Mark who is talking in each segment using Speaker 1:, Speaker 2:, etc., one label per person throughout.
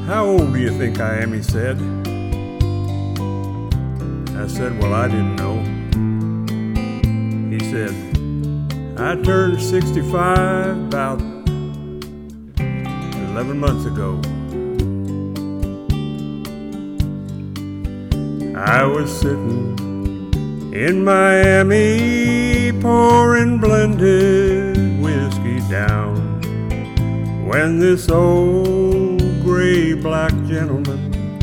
Speaker 1: "How old do you think I am?" he said. I said, "Well, I didn't know." He said, "I turned 65 about 11 months ago. I was sitting in Miami pouring blended whiskey down when this old gray-black gentleman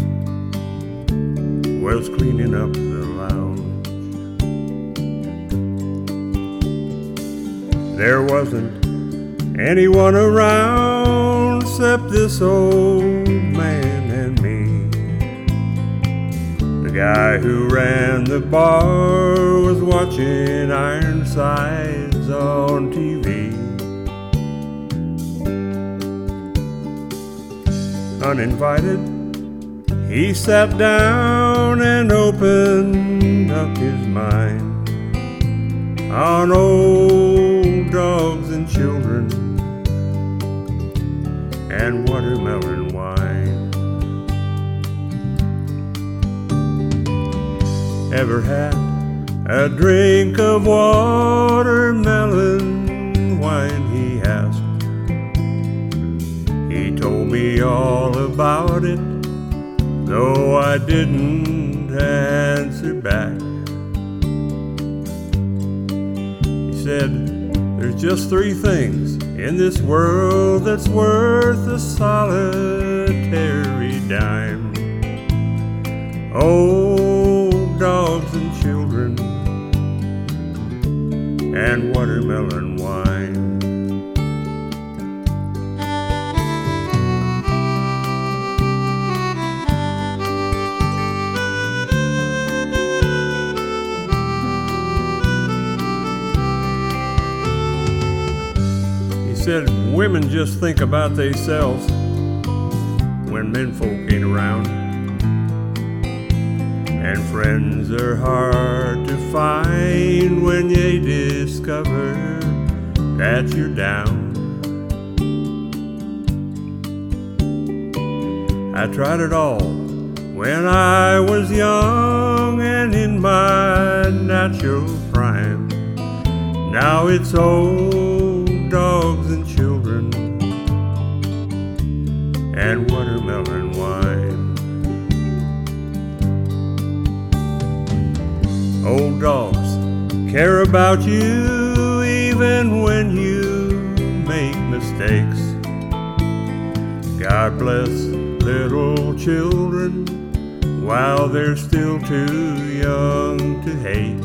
Speaker 1: was cleaning up the lounge. There wasn't anyone around except this old man and me. The guy who ran the bar was watching Ironsides on TV. Uninvited, he sat down and opened up his mind on old dogs and children and watermelon wine. Ever had a drink of watermelon wine, he asked. He told me all about it, though I didn't answer back. He said, "There's just three things in this world that's worth a solitary dime: old dogs and children and watermelon wine." He said, "Women just think about theyselves when menfolk ain't around, and friends are hard to find when they discover that you're down. I tried it all when I was young and in my natural prime. Now it's old dogs and children and watermelon wine." Old dogs care about you even when you make mistakes. God bless little children while they're still too young to hate.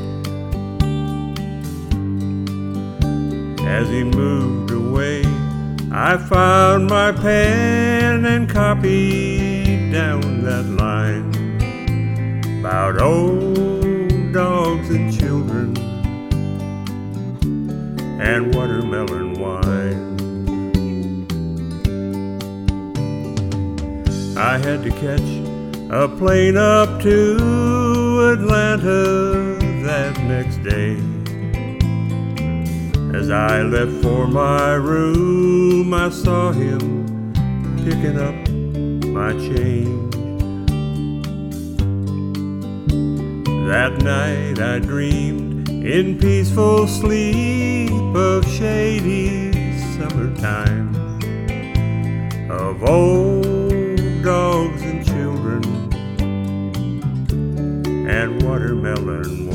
Speaker 1: As he moved away, I found my pen and copied down that line about old dogs and children and watermelon wine. I had to catch a plane up to Atlanta that next day. As I left for my room, I saw him picking up my change. That night I dreamed in peaceful sleep of shady summertime, of old dogs and children and watermelon